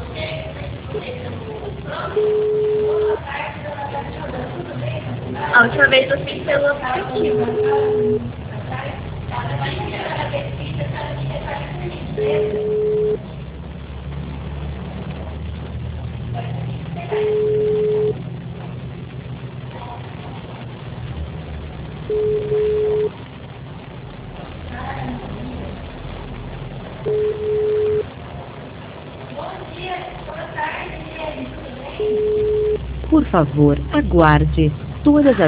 A última vez eu fiz pelo aplicativo. Por favor, aguarde. Todas as